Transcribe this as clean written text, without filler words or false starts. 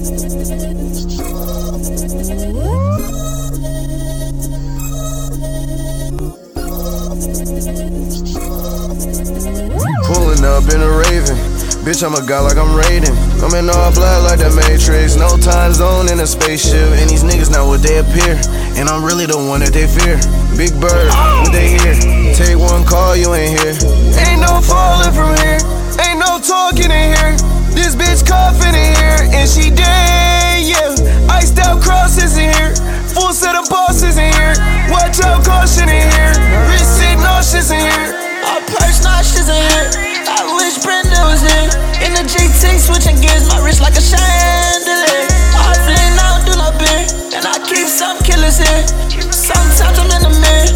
Pulling up in a Raven. Bitch, I'm a god like I'm Raiden. I'm in all black like the Matrix. No time zone in a spaceship. And these niggas not what they appear. And I'm really the one that they fear. Big Bird, what they hear? Take one call, you ain't here. Ain't no falling from here. Ain't no talking in here. This bitch coughing in here. And she dead, yeah. Iced out crosses in here. Full set of bosses in here. Watch out, caution in here. Wrist sick nauseous in here. Our purse nauseous in here. I wish Brenda was here. In the GT switching gears, my wrist like a chandelier. I flame, I don't do no beer. And I keep some killers here. Sometimes I'm in the mirror.